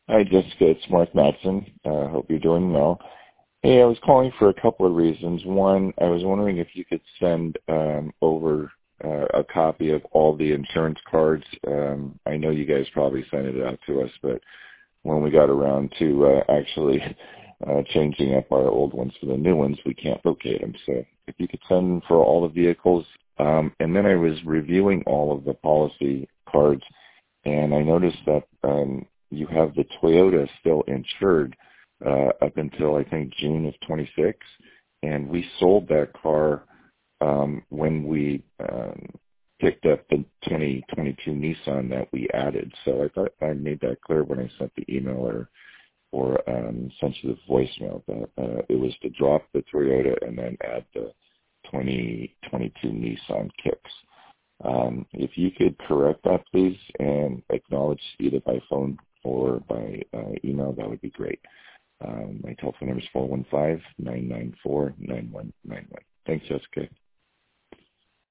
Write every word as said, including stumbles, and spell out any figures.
Hi, Jessica. It's Mark Matson. Uh, hope you're doing well. Hey, I was calling for a couple of reasons. One, I was wondering if you could send um, over uh, a copy of all the insurance cards. Um, I know you guys probably sent it out to us, but when we got around to uh, actually uh, changing up our old ones for the new ones, we can't locate them. So if you could send them for all the vehicles. Um, and then I was reviewing all of the policy cards, and I noticed that um, you have the Toyota still insured uh, up until I think June of twenty-six, and we sold that car um, when we um, picked up the twenty twenty-two Nissan that we added. So I thought I made that clear when I sent the email or or um, sent you the voicemail that uh, it was to drop the Toyota and then add the twenty twenty-two Nissan Kicks. Um, if you could correct that, please, and acknowledge either by phone or by uh, email, that would be great. Um, my telephone number is four one five, nine nine four, nine one nine one. Thanks, Jessica.